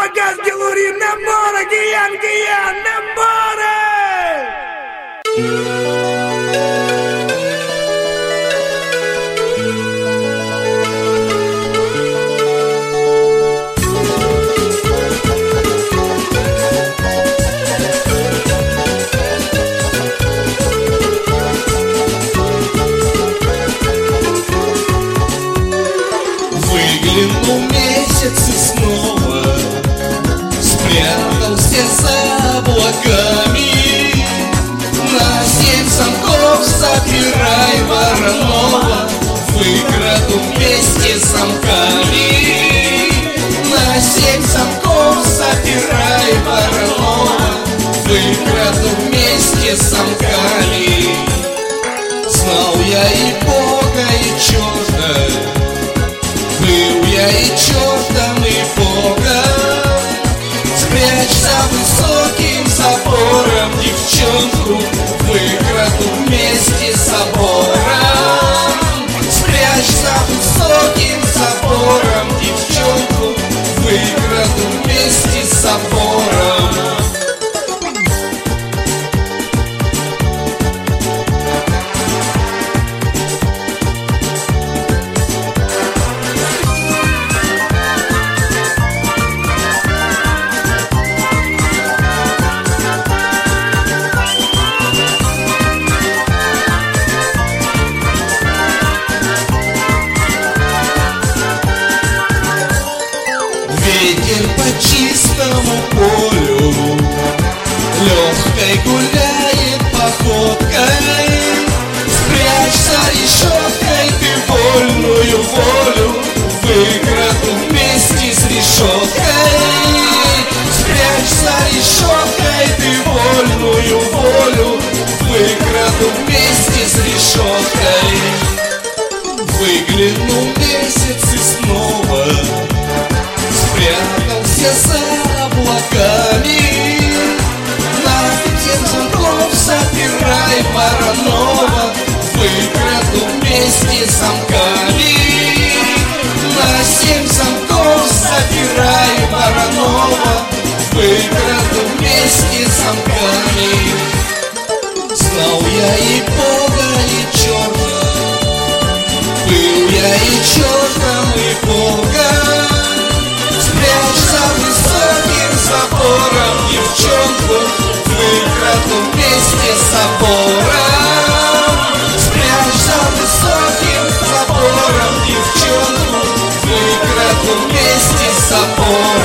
Bagas Geluri Namora Gian Gian Namora. Выглянул месяц и снова спрятался за облаками. На 7 замков запирай Воронова, выкраду вместе с замками. На 7 замков запирай Воронова, выкраду вместе с замками. Знал я и Бога, и черта, был я и чертом, и Богом. Спрячь за высоким забором девчонку, выкраду вместе с забором. Спрячь за высоким забором девчонку, выкраду вместе с забором. Ветер по чистому полю легкой гуляет походкой. Спрячь за решеткой ты вольную волю, выкраду вместе с решеткой. Спрячь за решеткой ты вольную волю, выкраду вместе с решеткой. Выглянул месяц и снова спрятался за облаками. На 7 замков запирай Воронова, выкраду вместе с замками. На 7 замков запирай Воронова, выкраду вместе с замками. Знал я и Бога, и черта, был я и чертом, и Богом. Спрячь за высоким забором девчонку, выкраду вместе с забором. Спрячь за высоким забором девчонку, выкраду вместе с забором.